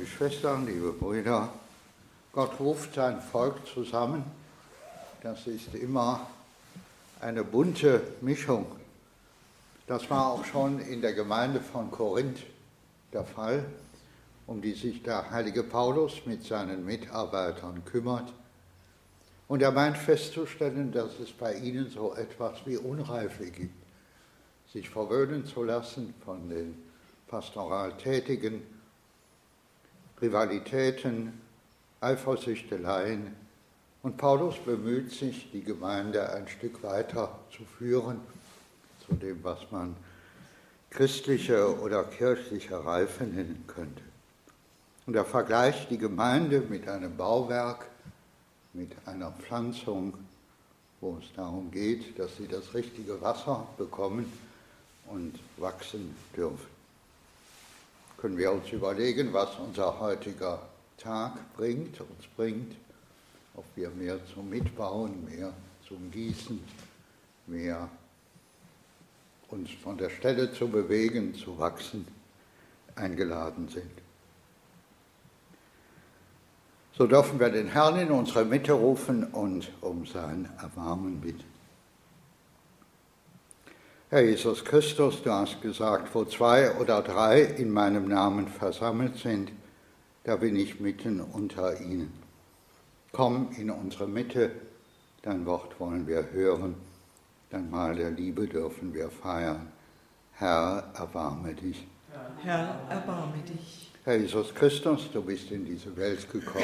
liebe Schwestern, liebe Brüder, Gott ruft sein Volk zusammen. Das ist immer eine bunte Mischung. Das war auch schon in der Gemeinde von Korinth der Fall, um die sich der heilige Paulus mit seinen Mitarbeitern kümmert. Und er meint festzustellen, dass es bei ihnen so etwas wie Unreife gibt, sich verwöhnen zu lassen von den pastoral Tätigen, Rivalitäten, Eifersüchteleien. Und Paulus bemüht sich, die Gemeinde ein Stück weiter zu führen, zu dem, was man christliche oder kirchliche Reife nennen könnte. Und er vergleicht die Gemeinde mit einem Bauwerk, mit einer Pflanzung, wo es darum geht, dass sie das richtige Wasser bekommen und wachsen dürfen. Können wir uns überlegen, was unser heutiger Tag uns bringt, ob wir mehr zum Mitbauen, mehr zum Gießen, mehr uns von der Stelle zu bewegen, zu wachsen, eingeladen sind. So dürfen wir den Herrn in unsere Mitte rufen und um sein Erbarmen bitten. Herr Jesus Christus, du hast gesagt, wo 2 oder 3 in meinem Namen versammelt sind, da bin ich mitten unter ihnen. Komm in unsere Mitte, dein Wort wollen wir hören, dein Mahl der Liebe dürfen wir feiern. Herr, erbarme dich. Herr, erbarme dich. Herr Jesus Christus, du bist in diese Welt gekommen,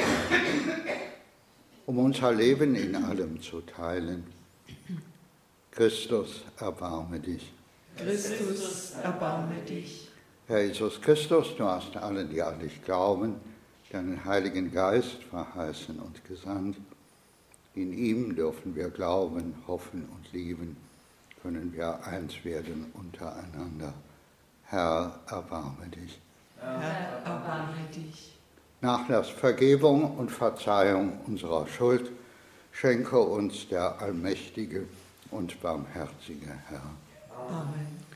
um unser Leben in allem zu teilen. Christus, erbarme dich. Christus, erbarme dich. Herr Jesus Christus, du hast allen, die an dich glauben, deinen Heiligen Geist verheißen und gesandt. In ihm dürfen wir glauben, hoffen und lieben, können wir eins werden untereinander. Herr, erbarme dich. Herr, erbarme dich. Nachlass, Vergebung und Verzeihung unserer Schuld schenke uns der allmächtige und barmherzige Herr. Amen.